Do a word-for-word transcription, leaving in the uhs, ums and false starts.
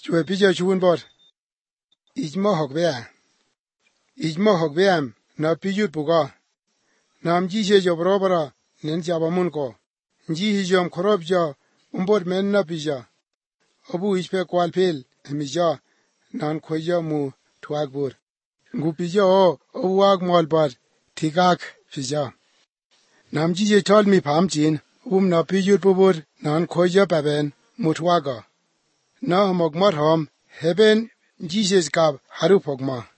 Chwe pija chuun bot. Ijma hok bea. Ijma hok beam na pijut puga. Nam jishe job robara nen jabamun ko. Njihi jom korob ja umbot men na pija. Abu ishpe kwal pel emija nan khoja mu tuag bur. Ngu pija o uwag molbat tigak pija. Nam jishe tol mi pam jin um na pijut bubur nan khoja paben mutwaga. Na mogmat ham heben jishe skab haru pogma.